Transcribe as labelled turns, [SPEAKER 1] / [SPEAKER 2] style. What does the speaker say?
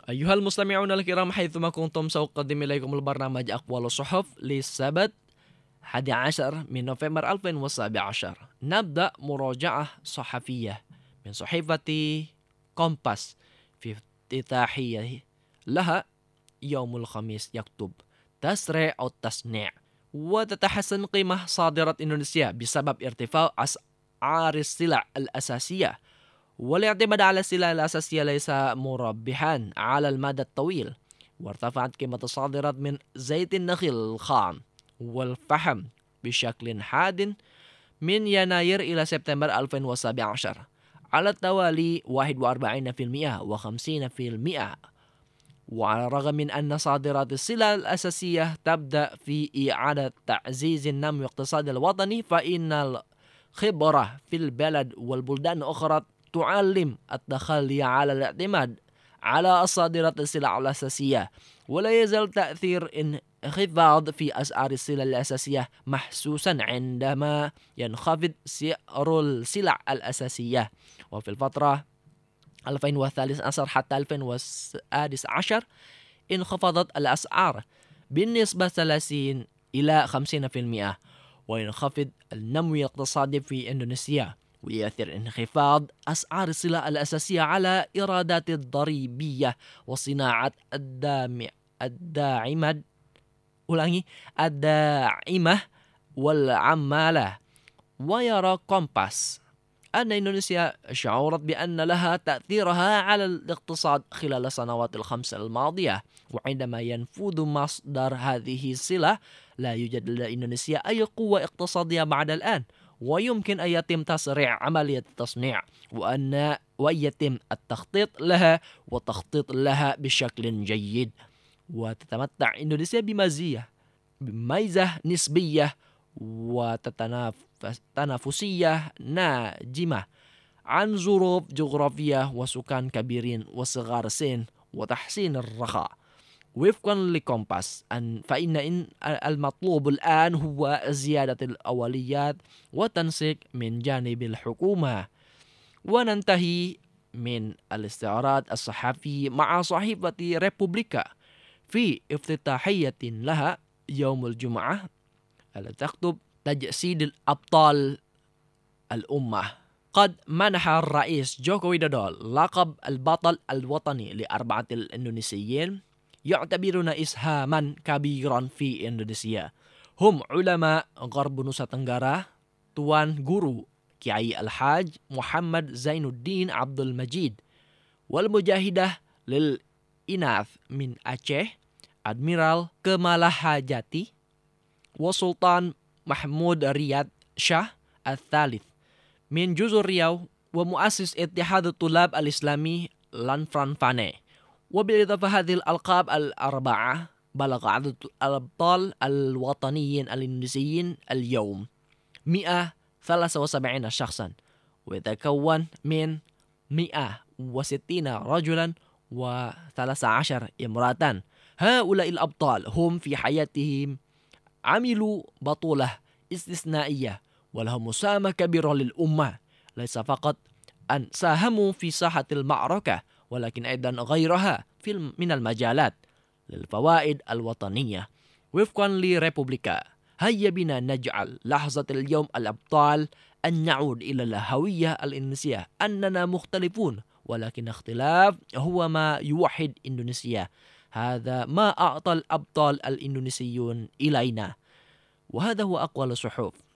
[SPEAKER 1] أيها المستمعون الكرام، حيثما كنتم سأقدم إليكم البرنامج أقوال الصحف للسبت 11 من نوفمبر 2017. نبدأ مراجعة صحفية من صحيفة كومباس في افتتاحية لها يوم الخميس. يكتب: تسريع التصنيع، وتتحسن قيمة صادرة إندونيسيا بسبب ارتفاع أسعار السلع الأساسية. والاعتماد على السلع الأساسية ليس مربحا على المدى الطويل، وارتفعت قيمة الصادرات من زيت النخيل الخام والفحم بشكل حاد من يناير إلى سبتمبر 2017 على التوالي 41% و50%. وعلى الرغم من أن صادرات السلع الأساسية تبدأ في إعادة تعزيز النمو الاقتصادي الوطني، فإن الخبرة في البلد والبلدان الأخرى تعلم التخلي على الاعتماد على الصادرات السلع الأساسية، ولا يزال تأثير انخفاض في أسعار السلع الأساسية محسوسا عندما ينخفض سعر السلع الأساسية. وفي الفترة 2013 حتى 2016 انخفضت الأسعار بالنسبة 30 إلى 50%. وينخفض النمو الاقتصادي في إندونيسيا، ويؤثر انخفاض أسعار السلع الأساسية على إيرادات الضريبية والصناعات الداعمة الداعمة والعمالة. ويرى كومباس أن إندونيسيا شعرت بأن لها تأثيرها على الاقتصاد خلال السنوات الخمس الماضية، وعندما ينفذ مصدر هذه السلع لا يوجد لدى إندونيسيا أي قوة اقتصادية بعد الآن، ويمكن أن يتم تسريع عملية التصنيع ويتم التخطيط لها وتخطيط لها بشكل جيد. وتتمتع إندونيسيا بميزة نسبية وتنافسية ناجمة عن ظروف جغرافية وسكان كبيرين وصغار سن وتحسين الرخاء. وفقا لكومباس فإن المطلوب الآن هو زيادة الأولويات وتنسيق من جانب الحكومة. وننتهي من الاستعراض الصحفي مع صحيفة ريبوبليكا في افتتاحية لها يوم الجمعة التي تكتب: تجسيد الأبطال الأمة. قد منح الرئيس جوكو ويدودو لقب البطل الوطني لأربعة الإندونيسيين يعتبرون إسهاما كبيرا في إندونيسيا، هم علماء غرب نوسا تنggara توان جورو كياي الحاج محمد زين الدين عبد المجيد، والمجاهدة للإناث من أعشeh أدميرال كمالahajati، وسلطان محمود رياض شاه الثالث من جزر رياو، ومؤسس اتحاد الطلاب الإسلامي لانفران فاني. وبالإضافة هذه الألقاب الأربعة بلغ عدد الأبطال الوطنيين الإندونيسيين اليوم 173 شخصا، ويتكون من 160 رجلا و13 امرأة. هؤلاء الأبطال هم في حياتهم عملوا بطولة استثنائية ولهم مساهمة كبيرة للأمة، ليس فقط أن ساهموا في ساحة المعركة ولكن أيضا غيرها من المجالات للفوائد الوطنية. وفقا لريبوبليكا، هيا بنا نجعل لحظة اليوم الأبطال أن نعود إلى الهوية الإندونيسية، أننا مختلفون ولكن اختلاف هو ما يوحد إندونيسيا. هذا ما أعطى الأبطال الإندونيسيون إلينا. وهذا هو أقوال الصحف